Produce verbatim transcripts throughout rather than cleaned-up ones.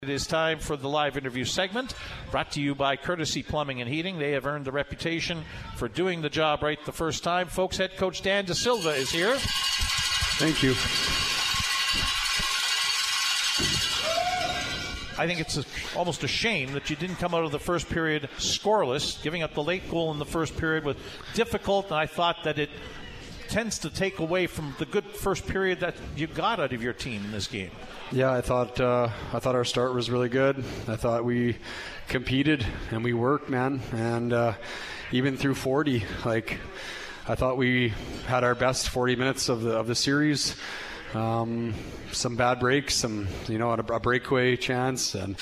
It is time for the live interview segment, brought to you by Courtesy Plumbing and Heating. They have earned the reputation for doing the job right the first time. Folks, head coach Dan De Silva is here. Thank you. I think it's a, almost a shame that you didn't come out of the first period scoreless. Giving up the late goal in the first period was difficult, and I thought that it tends to take away from the good first period that you got out of your team in this game. Yeah, I thought uh, I thought our start was really good. I thought we competed and we worked, man. And uh, even through forty, like I thought we had our best forty minutes of the of the series. Um, some bad breaks, some you know a, a breakaway chance and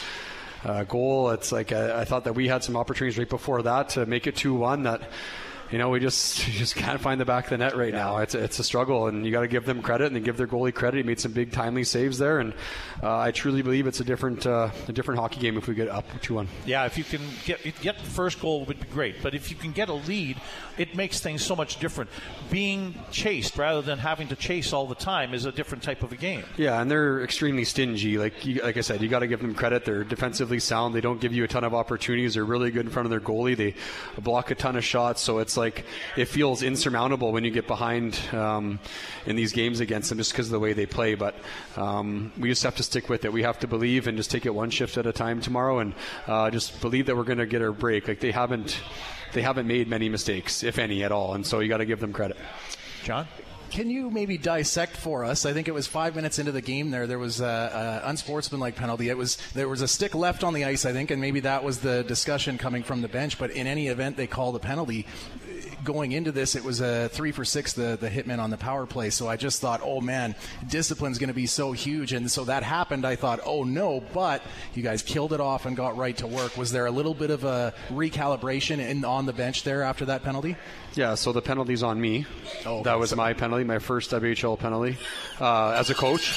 a goal. It's like I, I thought that we had some opportunities right before that to make it two one. That. You know, we just you just can't find the back of the net right now. It's a, it's a struggle, and you got to give them credit and then give their goalie credit. He made some big timely saves there, and uh, I truly believe it's a different uh, a different hockey game if we get up two one. Yeah, if you can get get the first goal would be great, but if you can get a lead, it makes things so much different. Being chased rather than having to chase all the time is a different type of a game. Yeah, and they're extremely stingy. Like you, like I said, you got to give them credit. They're defensively sound. They don't give you a ton of opportunities. They're really good in front of their goalie. They block a ton of shots, so it's like it feels insurmountable when you get behind um, in these games against them just because of the way they play. But um, we just have to stick with it. We have to believe and just take it one shift at a time tomorrow, and uh, just believe that we're going to get our break. Like they haven't, they haven't made many mistakes, if any at all, and so you got to give them credit. John? Can you maybe dissect for us? I think it was five minutes into the game there. There was an unsportsmanlike penalty. It was there was a stick left on the ice, I think, and maybe that was the discussion coming from the bench. But in any event, they called a penalty. Going into this, it was a three for six, the, the hitman on the power play. So I just thought, oh, man, discipline's going to be so huge. And so that happened. I thought, oh, no, but you guys killed it off and got right to work. Was there a little bit of a recalibration in, on the bench there after that penalty? Yeah, so the penalty's on me. Oh, that was my penalty, my first W H L penalty uh, as a coach.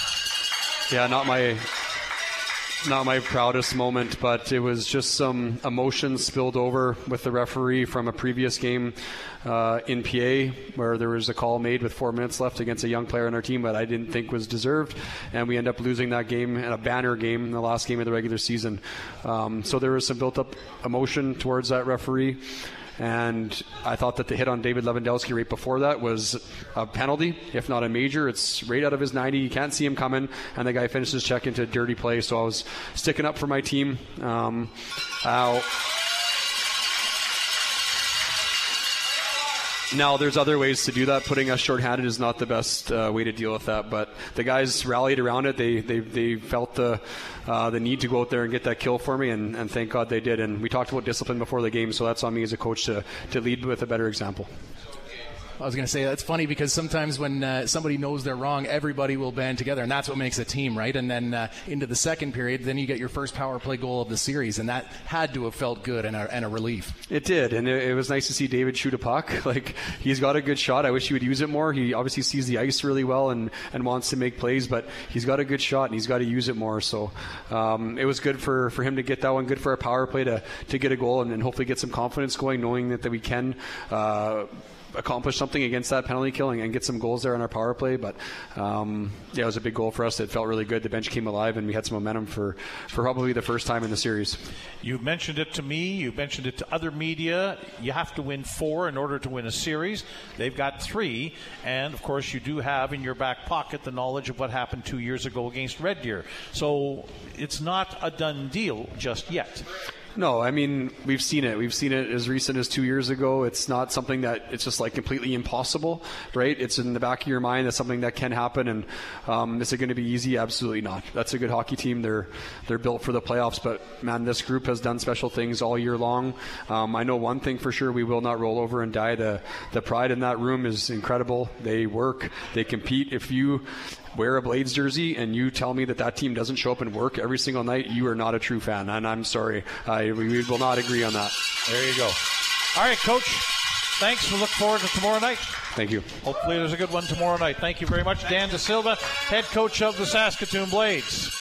Yeah, not my... Not my proudest moment, but it was just some emotions spilled over with the referee from a previous game uh, in P A where there was a call made with four minutes left against a young player on our team that I didn't think was deserved, and we end up losing that game in a banner game in the last game of the regular season. Um, so there was some built-up emotion towards that referee. And I thought that the hit on David Lewandowski right before that was a penalty, if not a major. It's right out of his ninety. You can't see him coming, and the guy finishes check into a dirty play. So I was sticking up for my team. Um, uh, Now, there's other ways to do that. Putting us shorthanded is not the best uh, way to deal with that. But the guys rallied around it. They they, they felt the uh, the need to go out there and get that kill for me, and, and thank God they did. And we talked about discipline before the game, so that's on me as a coach to, to lead with a better example. I was going to say, that's funny because sometimes when uh, somebody knows they're wrong, everybody will band together, and that's what makes a team, right? And then uh, into the second period, then you get your first power play goal of the series, and that had to have felt good and a, and a relief. It did, and it, it was nice to see David shoot a puck. Like, he's got a good shot. I wish he would use it more. He obviously sees the ice really well and, and wants to make plays, but he's got a good shot, and he's got to use it more. So um, it was good for, for him to get that one, good for our power play to, to get a goal and, and hopefully get some confidence going, knowing that, that we can uh, accomplish something against that penalty killing and get some goals there on our power play. But um, yeah, it was a big goal for us. It felt really good. The bench came alive, and we had some momentum for, for probably the first time in the series. You mentioned it to me. You mentioned it to other media. You have to win four in order to win a series. They've got three, and of course you do have in your back pocket the knowledge of what happened two years ago against Red Deer. So it's not a done deal just yet. No, I mean, we've seen it. We've seen it as recent as two years ago. It's not something that it's just like completely impossible, right? It's in the back of your mind. That's something that can happen. And um, is it going to be easy? Absolutely not. That's a good hockey team. They're they're built for the playoffs. But, man, this group has done special things all year long. Um, I know one thing for sure. We will not roll over and die. The, the pride in that room is incredible. They work. They compete. If you wear a Blades jersey and you tell me that that team doesn't show up and work every single night, you are not a true fan, and I'm sorry. I, we will not agree on that. There you go. All right, Coach. Thanks. We look forward to tomorrow night. Thank you. Hopefully there's a good one tomorrow night. Thank you very much. Dan De Silva, head coach of the Saskatoon Blades.